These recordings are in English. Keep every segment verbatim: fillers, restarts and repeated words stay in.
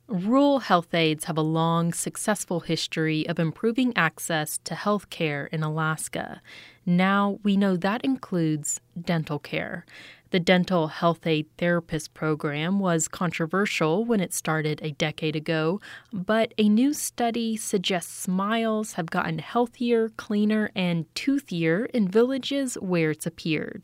Rural health aides have a long, successful history of improving access to health care in Alaska. Now we know that includes dental care. The Dental Health Aid Therapist program was controversial when it started a decade ago, but a new study suggests smiles have gotten healthier, cleaner, and toothier in villages where it's appeared.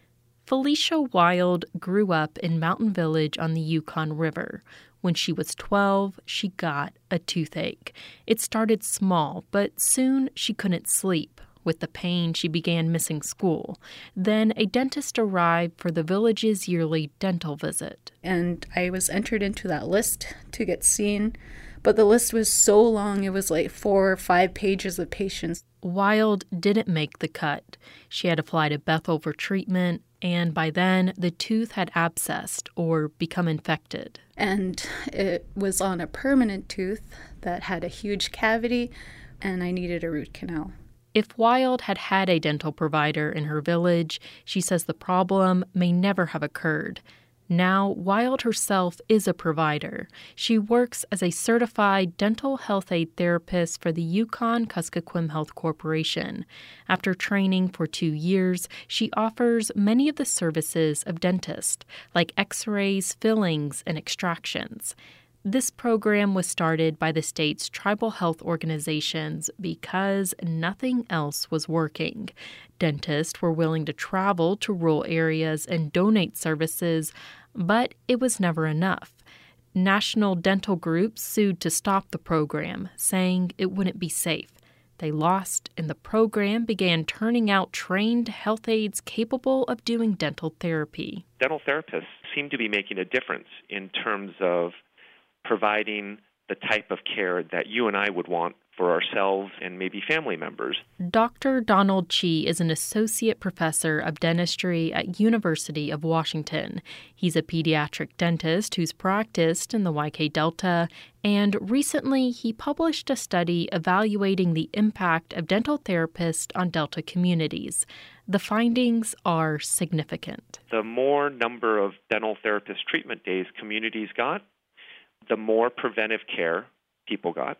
Felicia Wild grew up in Mountain Village on the Yukon River. When she was twelve, she got a toothache. It started small, but soon she couldn't sleep. With the pain, she began missing school. Then a dentist arrived for the village's yearly dental visit. And I was entered into that list to get seen, but the list was so long, it was like four or five pages of patients. Wild didn't make the cut. She had to fly to Bethel for treatment, and by then, the tooth had abscessed or become infected. And it was on a permanent tooth that had a huge cavity, and I needed a root canal. If Wild had had a dental provider in her village, she says the problem may never have occurred. Now, Wild herself is a provider. She works as a certified dental health aid therapist for the Yukon-Kuskokwim Health Corporation. After training for two years, she offers many of the services of dentists, like x-rays, fillings, and extractions. This program was started by the state's tribal health organizations because nothing else was working. Dentists were willing to travel to rural areas and donate services, but it was never enough. National dental groups sued to stop the program, saying it wouldn't be safe. They lost, and the program began turning out trained health aides capable of doing dental therapy. Dental therapists seem to be making a difference in terms of providing the type of care that you and I would want for ourselves and maybe family members. Doctor Donald Chi is an associate professor of dentistry at University of Washington. He's a pediatric dentist who's practiced in the Y K Delta, and recently he published a study evaluating the impact of dental therapists on Delta communities. The findings are significant. The more number of dental therapist treatment days communities got, the more preventive care people got,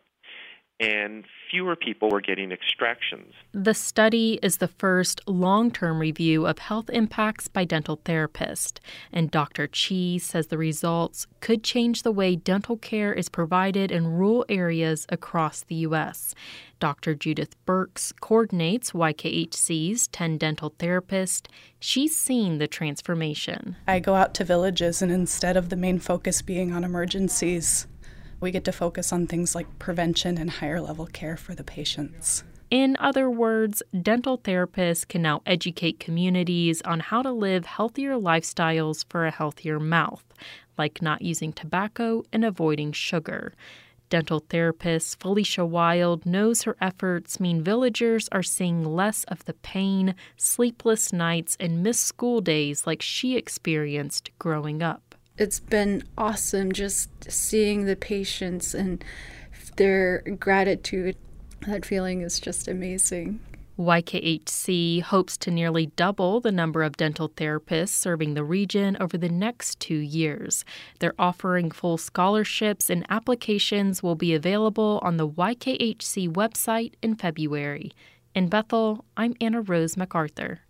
and fewer people were getting extractions. The study is the first long-term review of health impacts by dental therapists, and Doctor Chi says the results could change the way dental care is provided in rural areas across the U S. Doctor Judith Burks coordinates Y K H C's ten dental therapists. She's seen the transformation. I go out to villages, and instead of the main focus being on emergencies, we get to focus on things like prevention and higher level care for the patients. In other words, dental therapists can now educate communities on how to live healthier lifestyles for a healthier mouth, like not using tobacco and avoiding sugar. Dental therapist Felicia Wild knows her efforts mean villagers are seeing less of the pain, sleepless nights, and missed school days like she experienced growing up. It's been awesome just seeing the patients and their gratitude. That feeling is just amazing. Y K H C hopes to nearly double the number of dental therapists serving the region over the next two years. They're offering full scholarships, and applications will be available on the Y K H C website in February. In Bethel, I'm Anna Rose MacArthur.